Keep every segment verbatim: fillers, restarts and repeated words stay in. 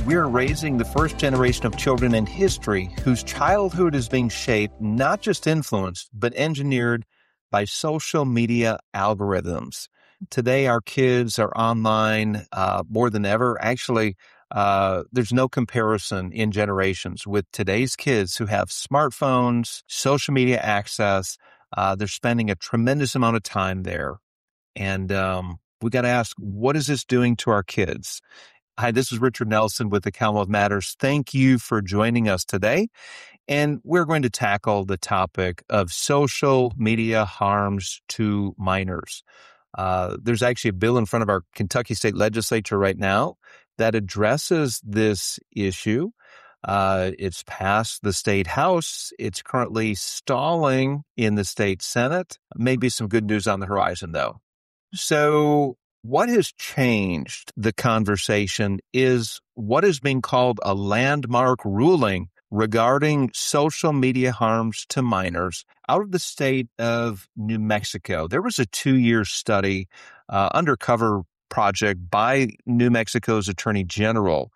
we're raising the first generation of children in history whose childhood is being shaped, not just influenced, but engineered by social media algorithms. Today, our kids are online uh, more than ever. Actually, uh, there's no comparison in generations with today's kids who have smartphones, social media access. Uh, they're spending a tremendous amount of time there. And um, we got to ask, what is this doing to our kids? Hi, this is Richard Nelson with the Commonwealth Matters. Thank you for joining us today. And we're going to tackle the topic of social media harms to minors. Uh, there's actually a bill in front of our Kentucky State Legislature right now that addresses this issue. Uh, it's passed the state house. It's currently stalling in the state Senate. Maybe some good news on the horizon, though. So what has changed the conversation is what is being called a landmark ruling regarding social media harms to minors out of the state of New Mexico. There was a two-year study, uh, undercover project by New Mexico's Attorney General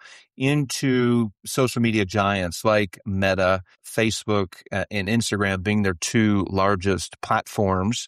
into social media giants like Meta, Facebook, uh, and Instagram being their two largest platforms.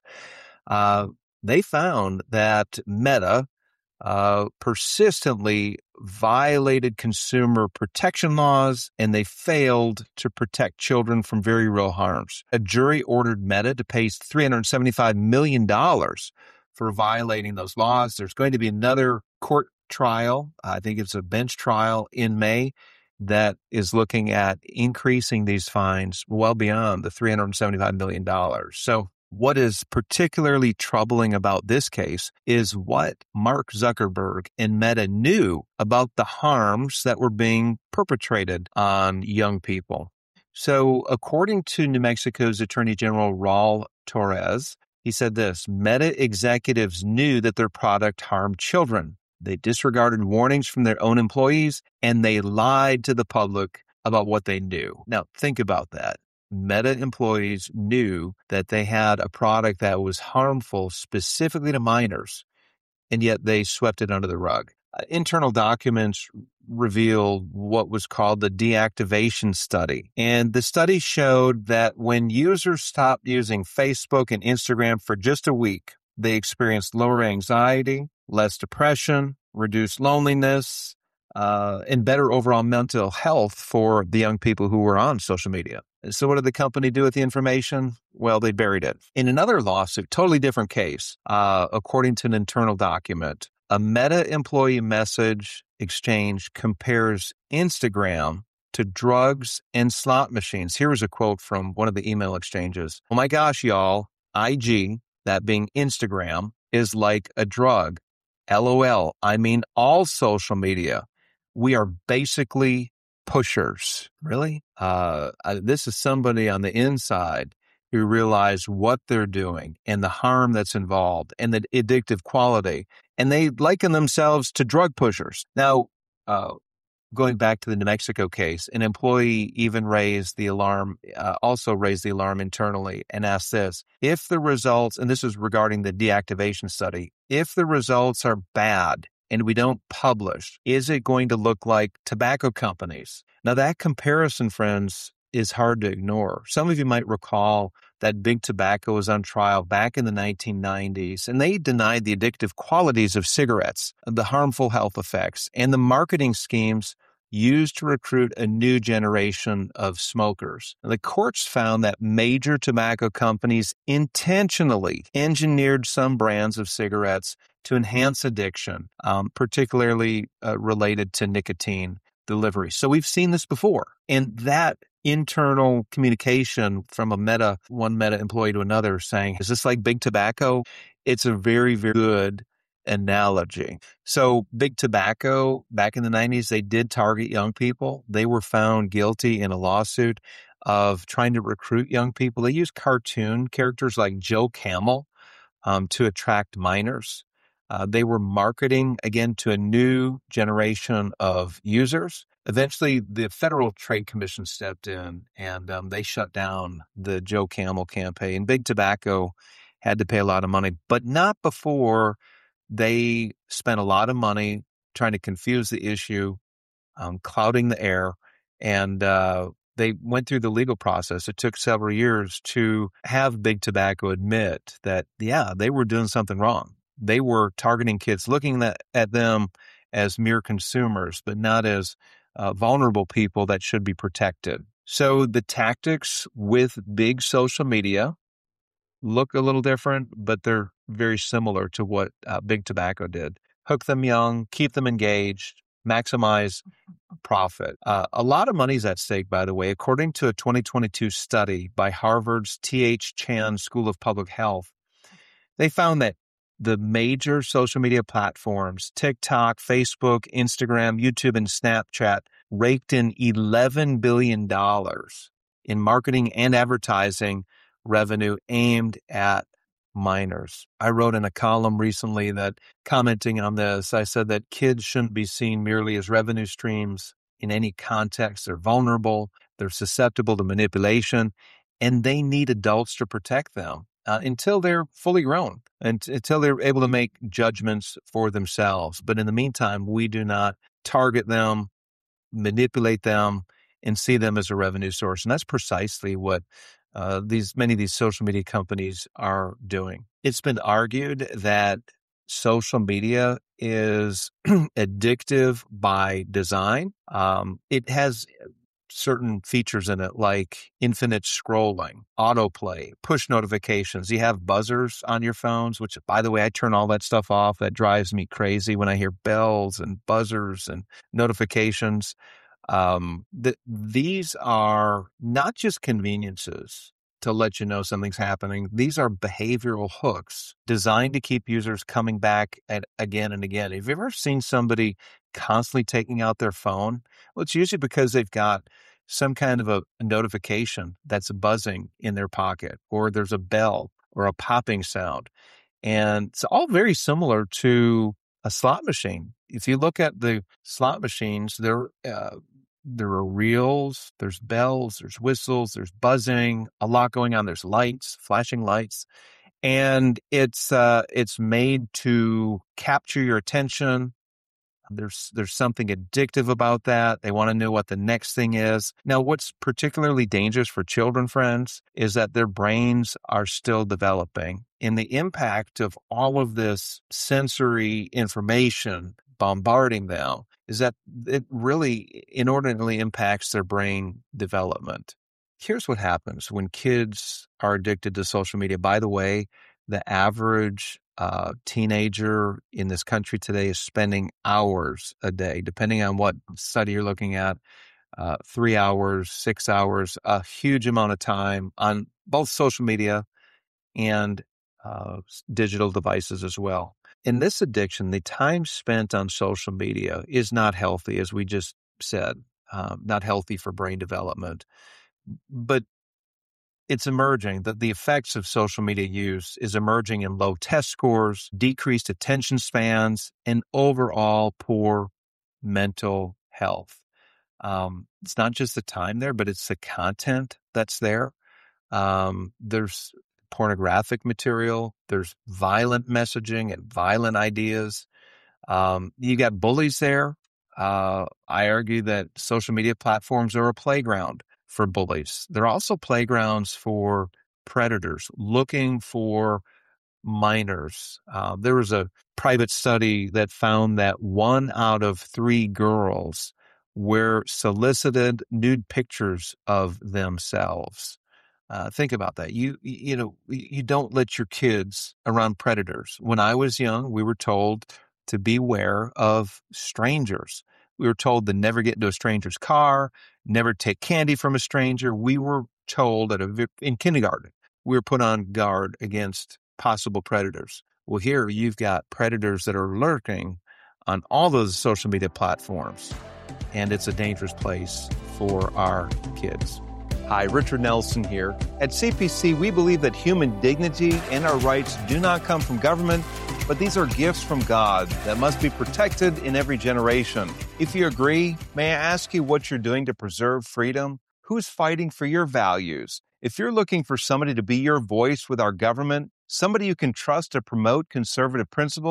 Uh, they found that Meta uh, persistently violated consumer protection laws, and they failed to protect children from very real harms. A jury ordered Meta to pay three hundred seventy-five million dollars for violating those laws. There's going to be another court trial. I think it's a bench trial in May that is looking at increasing these fines well beyond the three hundred seventy-five million dollars. So what is particularly troubling about this case is what Mark Zuckerberg and Meta knew about the harms that were being perpetrated on young people. So according to New Mexico's Attorney General Raul Torres, he said this: Meta executives knew that their product harmed children. They disregarded warnings from their own employees, and they lied to the public about what they knew. Now, think about that. Meta employees knew that they had a product that was harmful specifically to minors, and yet they swept it under the rug. Uh, internal documents revealed what was called the deactivation study. And the study showed that when users stopped using Facebook and Instagram for just a week, they experienced lower anxiety, less depression, reduced loneliness, uh, and better overall mental health for the young people who were on social media. So what did the company do with the information? Well, they buried it. In another lawsuit, totally different case, uh, according to an internal document, a Meta employee message exchange compares Instagram to drugs and slot machines. Here is a quote from one of the email exchanges. Oh my gosh, y'all, I G, that being Instagram, is like a drug. LOL, I mean all social media. We are basically pushers. Really? Uh, I, this is somebody on the inside who realized what they're doing and the harm that's involved and the addictive quality. And they liken themselves to drug pushers. Now, uh, going back to the New Mexico case, an employee even raised the alarm, uh, also raised the alarm internally and asked this: if the results, and this is regarding the deactivation study, if the results are bad and we don't publish, is it going to look like tobacco companies? Now, that comparison, friends, is hard to ignore. Some of you might recall that Big Tobacco was on trial back in the nineteen nineties, and they denied the addictive qualities of cigarettes, the harmful health effects, and the marketing schemes used to recruit a new generation of smokers. The courts found that major tobacco companies intentionally engineered some brands of cigarettes to enhance addiction, um, particularly uh, related to nicotine delivery. So we've seen this before. And that internal communication from a Meta, one Meta employee to another saying, is this like Big Tobacco? It's a very, very good analogy. So Big Tobacco, back in the nineties, they did target young people. They were found guilty in a lawsuit of trying to recruit young people. They used cartoon characters like Joe Camel um, to attract minors. Uh, they were marketing, again, to a new generation of users. Eventually, the Federal Trade Commission stepped in, and um, they shut down the Joe Camel campaign. Big Tobacco had to pay a lot of money, but not before they spent a lot of money trying to confuse the issue um, clouding the air. And uh, they went through the legal process. It took several years to have Big Tobacco admit that, yeah, they were doing something wrong. They were targeting kids, looking at, at them as mere consumers, but not as uh, vulnerable people that should be protected. So the tactics with big social media look a little different, but they're very similar to what uh, Big Tobacco did. Hook them young, keep them engaged, maximize profit. Uh, a lot of money's at stake, by the way. According to a twenty twenty-two study by Harvard's T H Chan School of Public Health, they found that the major social media platforms, TikTok, Facebook, Instagram, YouTube, and Snapchat, raked in eleven billion dollars in marketing and advertising revenue aimed at minors. I wrote in a column recently that, commenting on this, I said that kids shouldn't be seen merely as revenue streams in any context. They're vulnerable, they're susceptible to manipulation, and they need adults to protect them uh, until they're fully grown and t- until they're able to make judgments for themselves. But in the meantime, we do not target them, manipulate them, and see them as a revenue source. And that's precisely what uh, these many of these social media companies are doing. It's been argued that social media is addictive by design. Um, it has certain features in it like infinite scrolling, autoplay, push notifications. You have buzzers on your phones, which, by the way, I turn all that stuff off. That drives me crazy when I hear bells and buzzers and notifications. Um, th- these are not just conveniences to let you know something's happening. These are behavioral hooks designed to keep users coming back at, again and again. Have you ever seen somebody constantly taking out their phone? Well, it's usually because they've got some kind of a, a notification that's buzzing in their pocket, or there's a bell or a popping sound. And it's all very similar to a slot machine. If you look at the slot machines, there, uh, there are reels, there's bells, there's whistles, there's buzzing, a lot going on. There's lights, flashing lights. And it's uh, it's made to capture your attention. There's there's something addictive about that. They want to know what the next thing is. Now, what's particularly dangerous for children, friends, is that their brains are still developing. And the impact of all of this sensory information bombarding them is that it really inordinately impacts their brain development. Here's what happens when kids are addicted to social media. By the way, the average uh, teenager in this country today is spending hours a day, depending on what study you're looking at, uh, three hours, six hours, a huge amount of time on both social media and uh, digital devices as well. In this addiction, the time spent on social media is not healthy, as we just said, um, not healthy for brain development. But it's emerging that the effects of social media use is emerging in low test scores, decreased attention spans, and overall poor mental health. Um, it's not just the time there, but it's the content that's there. Um, there's pornographic material. There's violent messaging and violent ideas. Um, you got bullies there. Uh, I argue that social media platforms are a playground for bullies. They're also playgrounds for predators looking for minors. Uh, there was a private study that found that one out of three girls were solicited nude pictures of themselves. Uh, think about that. You, you know, you don't let your kids around predators. When I was young, we were told to beware of strangers. We were told to never get into a stranger's car, never take candy from a stranger. We were told at a, in kindergarten, we were put on guard against possible predators. Well, here you've got predators that are lurking on all those social media platforms, and it's a dangerous place for our kids. Hi, Richard Nelson here. At C P C, we believe that human dignity and our rights do not come from government, but these are gifts from God that must be protected in every generation. If you agree, may I ask you what you're doing to preserve freedom? Who's fighting for your values? If you're looking for somebody to be your voice with our government, somebody you can trust to promote conservative principles,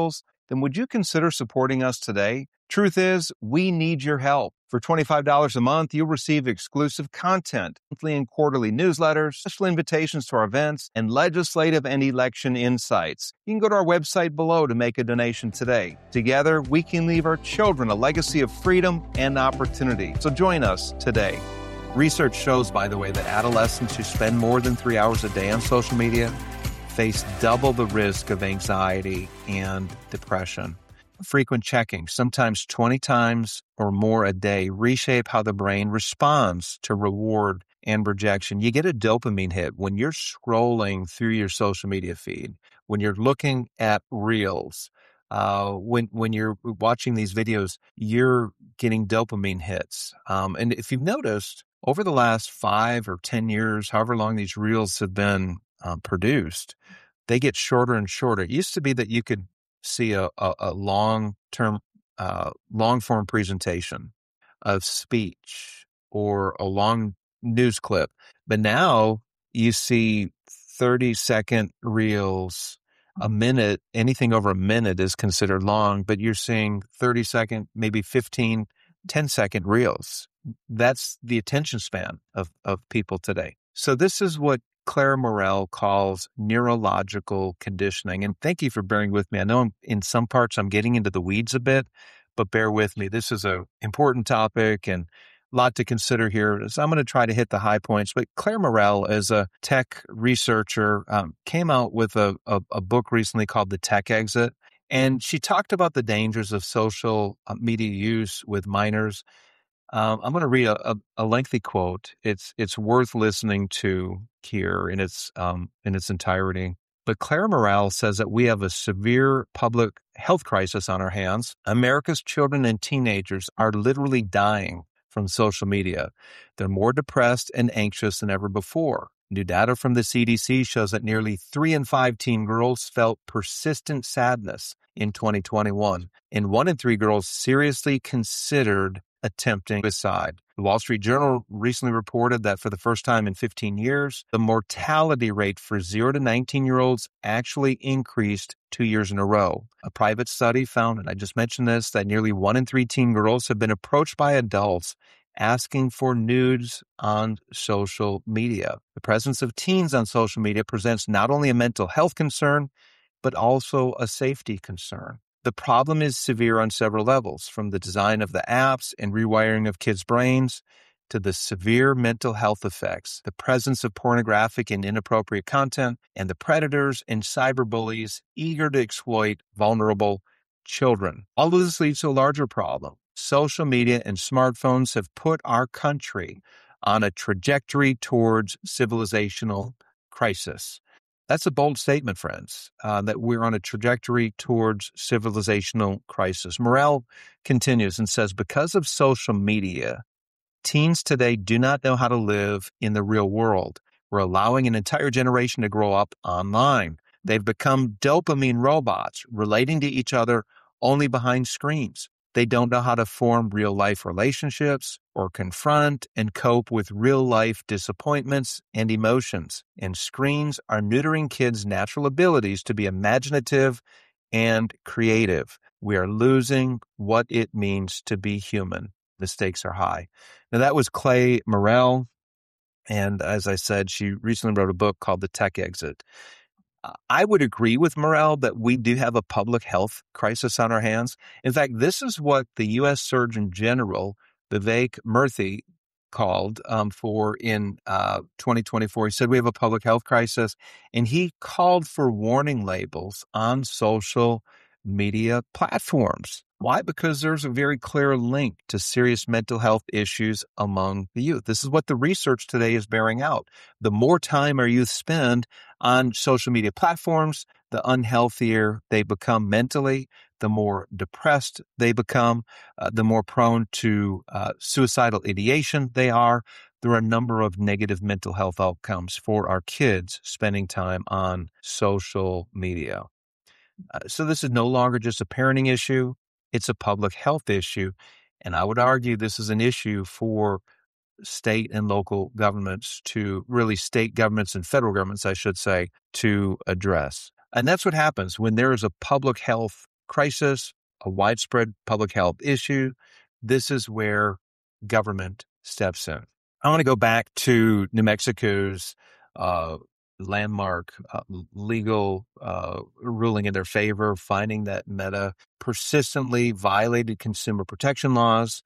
then would you consider supporting us today? Truth is, we need your help. For twenty-five dollars a month, you'll receive exclusive content, monthly and quarterly newsletters, special invitations to our events, and legislative and election insights. You can go to our website below to make a donation today. Together, we can leave our children a legacy of freedom and opportunity. So join us today. Research shows, by the way, that adolescents who spend more than three hours a day on social media face double the risk of anxiety and depression. Frequent checking, sometimes twenty times or more a day, reshape how the brain responds to reward and rejection. You get a dopamine hit when you're scrolling through your social media feed, when you're looking at reels, uh, when when you're watching these videos, you're getting dopamine hits. Um, and if you've noticed, over the last five or ten years, however long these reels have been um, produced, they get shorter and shorter. It used to be that you could see a, a, a long-term, uh, long-form presentation of speech or a long news clip. But now you see thirty-second reels, a minute, anything over a minute is considered long, but you're seeing thirty-second, maybe fifteen, ten-second reels. That's the attention span of, of people today. So this is what Claire Morrell calls neurological conditioning. And thank you for bearing with me. I know I'm, in some parts I'm getting into the weeds a bit, but bear with me. This is an important topic and a lot to consider here. So I'm going to try to hit the high points. But Claire Morrell, as a tech researcher, um, came out with a, a, a book recently called The Tech Exit. And she talked about the dangers of social media use with minors. Um, I'm going to read a, a, a lengthy quote. It's it's worth listening to here in its um, in its entirety. But Claire Morrell says that we have a severe public health crisis on our hands. America's children and teenagers are literally dying from social media. They're more depressed and anxious than ever before. New data from the C D C shows that nearly three in five teen girls felt persistent sadness in twenty twenty-one, and one in three girls seriously considered attempting suicide. The Wall Street Journal recently reported that for the first time in fifteen years, the mortality rate for zero to nineteen-year-olds actually increased two years in a row. A private study found, and I just mentioned this, that nearly one in three teen girls have been approached by adults asking for nudes on social media. The presence of teens on social media presents not only a mental health concern, but also a safety concern. The problem is severe on several levels, from the design of the apps and rewiring of kids' brains to the severe mental health effects, the presence of pornographic and inappropriate content, and the predators and cyberbullies eager to exploit vulnerable children. All of this leads to a larger problem. Social media and smartphones have put our country on a trajectory towards civilizational crisis. That's a bold statement, friends, uh, that we're on a trajectory towards civilizational crisis. Morrell continues and says, because of social media, teens today do not know how to live in the real world. We're allowing an entire generation to grow up online. They've become dopamine robots, relating to each other only behind screens. They don't know how to form real-life relationships or confront and cope with real-life disappointments and emotions. And screens are neutering kids' natural abilities to be imaginative and creative. We are losing what it means to be human. The stakes are high. Now, that was Clay Morrell. And as I said, she recently wrote a book called The Tech Exit. I would agree with Morrell that we do have a public health crisis on our hands. In fact, this is what the U S Surgeon General, Vivek Murthy, called um, for in uh, twenty twenty-four. He said we have a public health crisis, and he called for warning labels on social media platforms. Why? Because there's a very clear link to serious mental health issues among the youth. This is what the research today is bearing out. The more time our youth spend on social media platforms, the unhealthier they become mentally, the more depressed they become, uh, the more prone to uh, suicidal ideation they are. There are a number of negative mental health outcomes for our kids spending time on social media. Uh, so this is no longer just a parenting issue. It's a public health issue. And I would argue this is an issue for state and local governments to really state governments and federal governments, I should say, to address. And that's what happens when there is a public health crisis, a widespread public health issue, this is where government steps in. I want to go back to New Mexico's uh, landmark uh, legal uh, ruling in their favor, finding that Meta persistently violated consumer protection laws.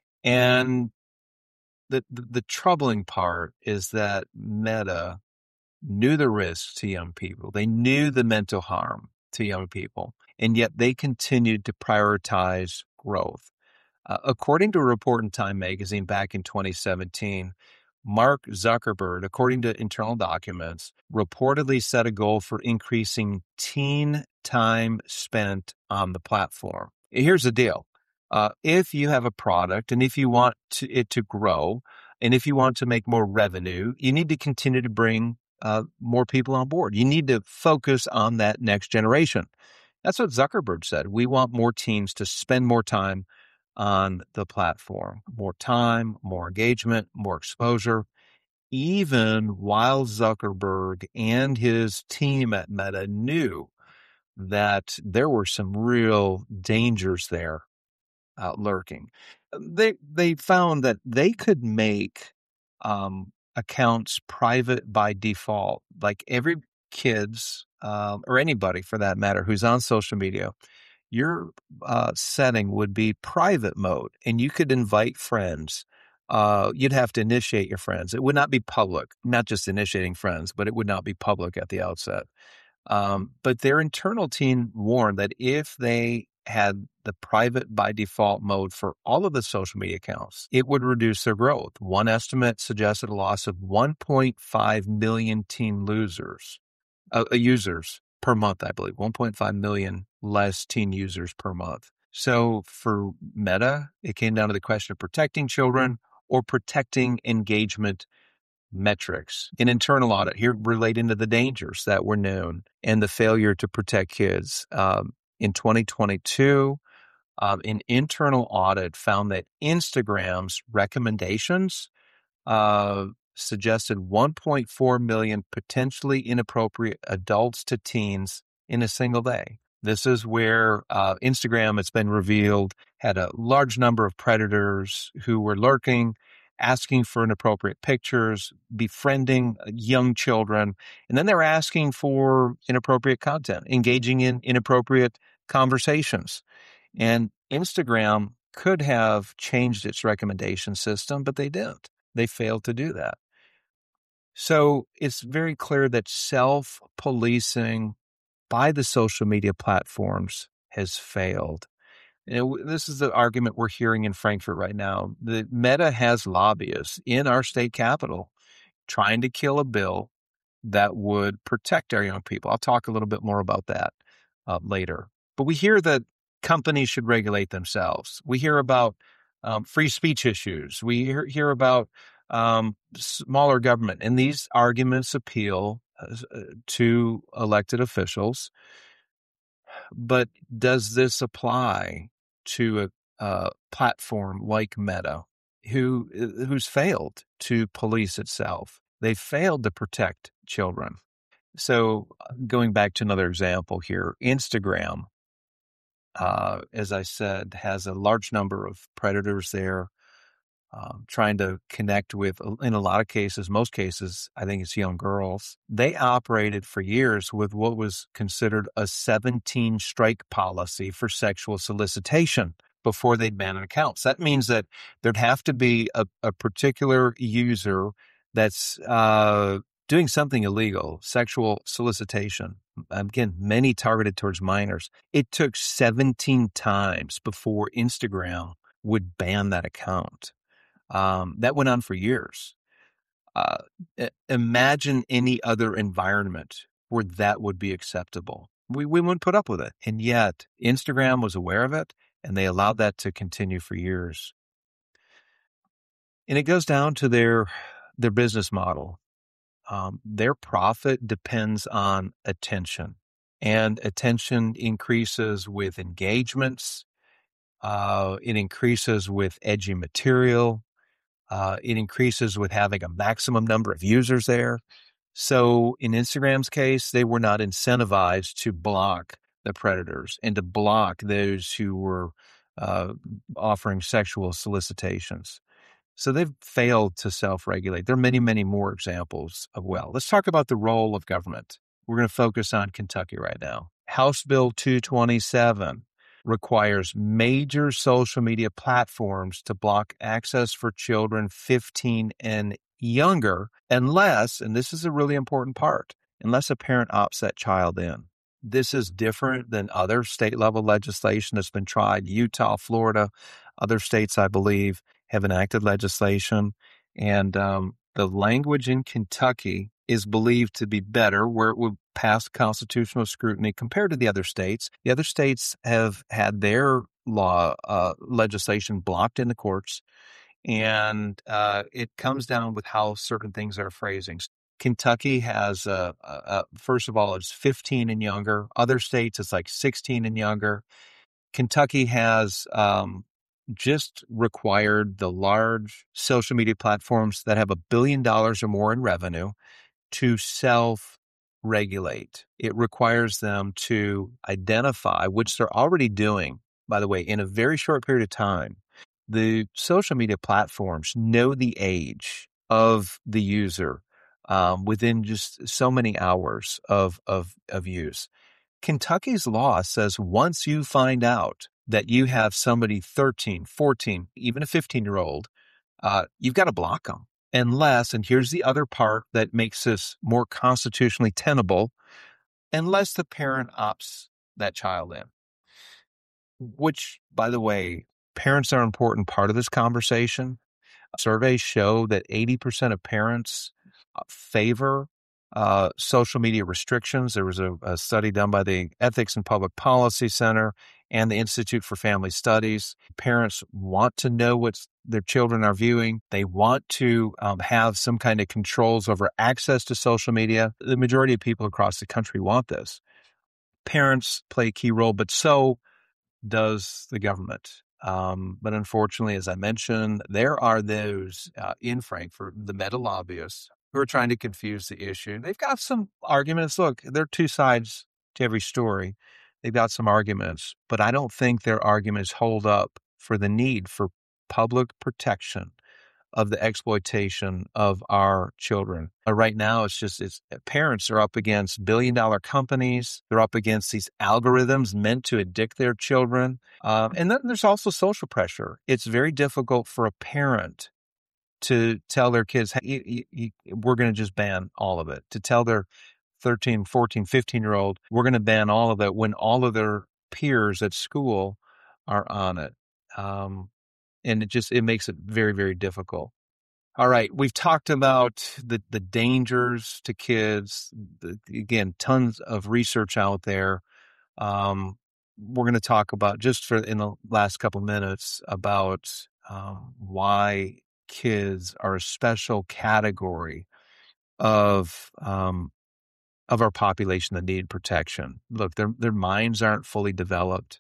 And the, the, the troubling part is that Meta knew the risks to young people. They knew the mental harm to young people, and yet they continued to prioritize growth. Uh, according to a report in Time magazine back in twenty seventeen, Mark Zuckerberg, according to internal documents, reportedly set a goal for increasing teen time spent on the platform. Here's the deal. Uh, if you have a product and if you want to, it to grow and if you want to make more revenue, you need to continue to bring uh, more people on board. You need to focus on that next generation. That's what Zuckerberg said. We want more teens to spend more time on the platform, more time, more engagement, more exposure, even while Zuckerberg and his team at Meta knew that there were some real dangers there uh, lurking. They they found that they could make um, accounts private by default, like every kid's um, or anybody for that matter who's on social media. Your uh, setting would be private mode, and you could invite friends. Uh, you'd have to initiate your friends. It would not be public, not just initiating friends, but it would not be public at the outset. Um, but their internal team warned that if they had the private by default mode for all of the social media accounts, it would reduce their growth. One estimate suggested a loss of one point five million teen losers, uh, users per month, I believe, one point five million less teen users per month. So for Meta, it came down to the question of protecting children or protecting engagement metrics. An internal audit here relating to the dangers that were known and the failure to protect kids. Um, in twenty twenty-two, um, an internal audit found that Instagram's recommendations uh, suggested one point four million potentially inappropriate adults to teens in a single day. This is where uh, Instagram, it's been revealed, had a large number of predators who were lurking, asking for inappropriate pictures, befriending young children, and then they're asking for inappropriate content, engaging in inappropriate conversations. And Instagram could have changed its recommendation system, but they didn't. They failed to do that. So it's very clear that self-policing by the social media platforms has failed. And it, this is the argument we're hearing in Frankfurt right now. The Meta has lobbyists in our state capital trying to kill a bill that would protect our young people. I'll talk a little bit more about that uh, later. But we hear that companies should regulate themselves. We hear about um, free speech issues. We hear, hear about um, smaller government. And these arguments appeal uh, to elected officials. But does this apply to a, a platform like Meta, who who's failed to police itself? They failed to protect children. So going back to another example here, Instagram, uh, as I said, has a large number of predators there, um, trying to connect with, in a lot of cases, most cases, I think it's young girls. They operated for years with what was considered a seventeen strike policy for sexual solicitation before they'd ban accounts. That means that there'd have to be a, a particular user that's uh, doing something illegal, sexual solicitation. Again, many targeted towards minors. It took seventeen times before Instagram would ban that account. Um, that went on for years. Uh, imagine any other environment where that would be acceptable. We, we wouldn't put up with it. And yet Instagram was aware of it and they allowed that to continue for years. And it goes down to their, their business model. Um, their profit depends on attention, and attention increases with engagements. Uh, it increases with edgy material. Uh, it increases with having a maximum number of users there. So in Instagram's case, they were not incentivized to block the predators and to block those who were uh, offering sexual solicitations. So they've failed to self-regulate. There are many, many more examples of well. Let's talk about the role of government. We're going to focus on Kentucky right now. House Bill two twenty-seven requires major social media platforms to block access for children fifteen and younger, unless, and this is a really important part, unless a parent opts that child in. This is different than other state-level legislation that's been tried. Utah, Florida, other states, I believe, have enacted legislation. And um, the language in Kentucky is believed to be better, where it would pass constitutional scrutiny compared to the other states. The other states have had their law uh, legislation blocked in the courts, and uh, it comes down with how certain things are phrasing. Kentucky has, uh, uh, first of all, it's fifteen and younger. Other states, it's like sixteen and younger. Kentucky has um, just required the large social media platforms that have a billion dollars or more in revenue to self-regulate. It requires them to identify, which they're already doing, by the way, in a very short period of time. The social media platforms know the age of the user um, within just so many hours of, of, of use. Kentucky's law says once you find out that you have somebody thirteen, fourteen, even a fifteen-year-old, uh, you've got to block them. Unless, and here's the other part that makes this more constitutionally tenable, unless the parent opts that child in. Which, by the way, parents are an important part of this conversation. Surveys show that eighty percent of parents favor uh, social media restrictions. There was a, a study done by the Ethics and Public Policy Center and the Institute for Family Studies. Parents want to know what their children are viewing. They want to um, have some kind of controls over access to social media. The majority of people across the country want this. Parents play a key role, but so does the government. Um, but unfortunately, as I mentioned, there are those uh, in Frankfort, the meta lobbyists, who are trying to confuse the issue. They've got some arguments. Look, there are two sides to every story. They've got some arguments, but I don't think their arguments hold up for the need for public protection of the exploitation of our children. Uh, right now, it's just it's parents are up against billion dollar companies. They're up against these algorithms meant to addict their children. Um, and then there's also social pressure. It's very difficult for a parent to tell their kids, hey, you, you, we're going to just ban all of it. To tell their thirteen, fourteen, fifteen-year-old, we're going to ban all of it when all of their peers at school are on it. Um, and it just, it makes it very, very difficult. All right. We've talked about the, the dangers to kids. The, again, tons of research out there. Um, we're going to talk about, just for in the last couple minutes, about um, why kids are a special category of um, of our population that need protection. Look, their their minds aren't fully developed.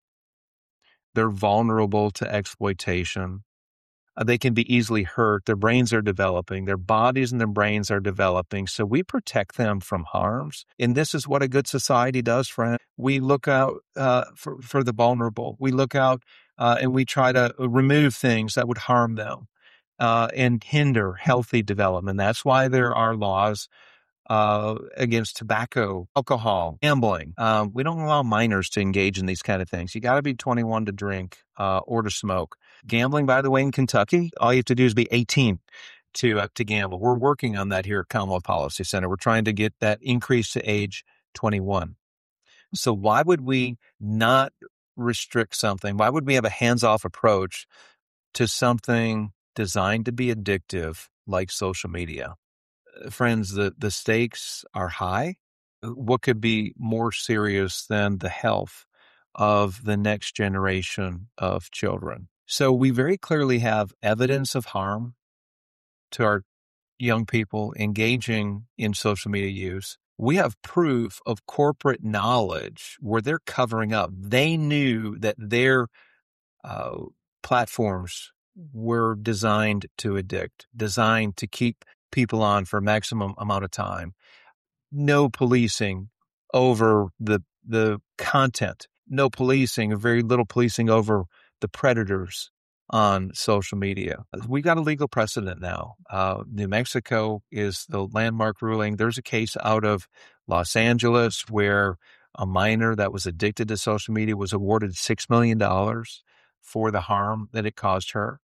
They're vulnerable to exploitation. Uh, they can be easily hurt. Their brains are developing. Their bodies and their brains are developing. So we protect them from harms. And this is what a good society does, friend. We look out uh, for, for the vulnerable. We look out uh, and we try to remove things that would harm them uh, and hinder healthy development. That's why there are laws Uh, against tobacco, alcohol, gambling. Um, we don't allow minors to engage in these kind of things. You got to be twenty-one to drink uh, or to smoke. Gambling, by the way, in Kentucky, all you have to do is be eighteen to uh, to gamble. We're working on that here at Commonwealth Policy Center. We're trying to get that increased to age twenty-one. So why would we not restrict something? Why would we have a hands-off approach to something designed to be addictive like social media? Friends, the, the stakes are high. What could be more serious than the health of the next generation of children? So we very clearly have evidence of harm to our young people engaging in social media use. We have proof of corporate knowledge where they're covering up. They knew that their uh, platforms were designed to addict, designed to keep people on for a maximum amount of time. No policing over the the content, no policing or very little policing over the predators on social media. We got a legal precedent now. Uh, New Mexico is the landmark ruling. There's a case out of Los Angeles where a minor that was addicted to social media was awarded six million dollars for the harm that it caused her.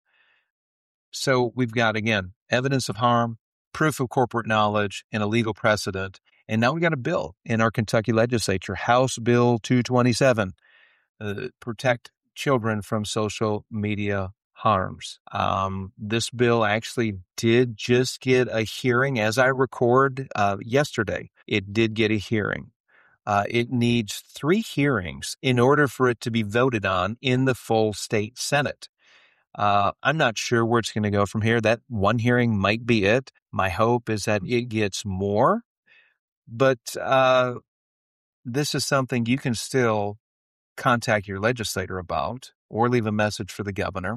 So we've got, again, evidence of harm, proof of corporate knowledge, and a legal precedent. And now we got a bill in our Kentucky legislature, House Bill two twenty-seven, uh, protect children from social media harms. Um, this bill actually did just get a hearing as I record uh, yesterday. It did get a hearing. Uh, it needs three hearings in order for it to be voted on in the full state Senate. Uh, I'm not sure where it's going to go from here. That one hearing might be it. My hope is that it gets more, but uh, this is something you can still contact your legislator about or leave a message for the governor.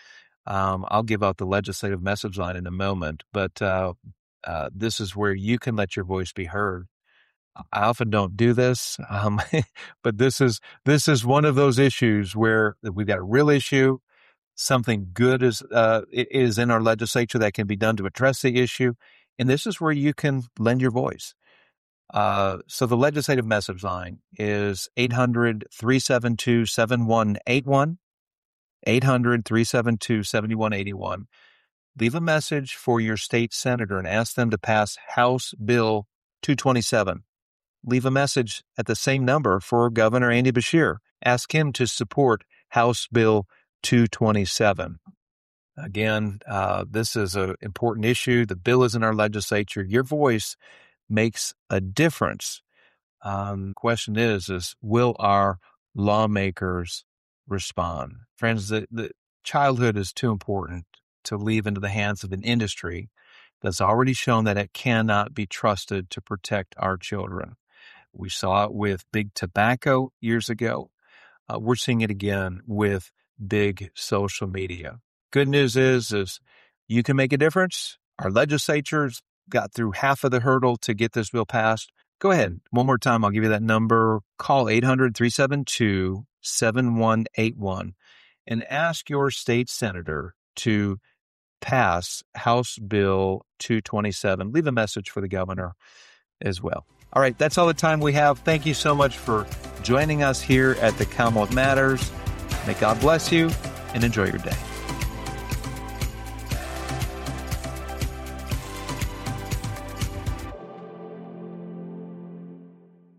Um, I'll give out the legislative message line in a moment, but uh, uh, this is where you can let your voice be heard. I often don't do this, um, but this is this is one of those issues where we've got a real issue. Something good is uh, is in our legislature that can be done to address the issue, and this is where you can lend your voice. Uh, so the legislative message line is eight hundred, three seven two, seven one eight one, eight hundred, three seven two, seven one eight one. Leave a message for your state senator and ask them to pass House Bill two twenty-seven. Leave a message at the same number for Governor Andy Beshear. Ask him to support House Bill two twenty-seven. Again, uh, this is an important issue. The bill is in our legislature. Your voice makes a difference. Um, the question is, is will our lawmakers respond? Friends, the, the childhood is too important to leave into the hands of an industry that's already shown that it cannot be trusted to protect our children. We saw it with big tobacco years ago. Uh, we're seeing it again with big social media. Good news is, is you can make a difference. Our legislatures got through half of the hurdle to get this bill passed. Go ahead. One more time, I'll give you that number. Call eight hundred, three seven two, seven one eight one and ask your state senator to pass House Bill two twenty-seven. Leave a message for the governor as well. All right, that's all the time we have. Thank you so much for joining us here at the Commonwealth Matters. May God bless you and enjoy your day.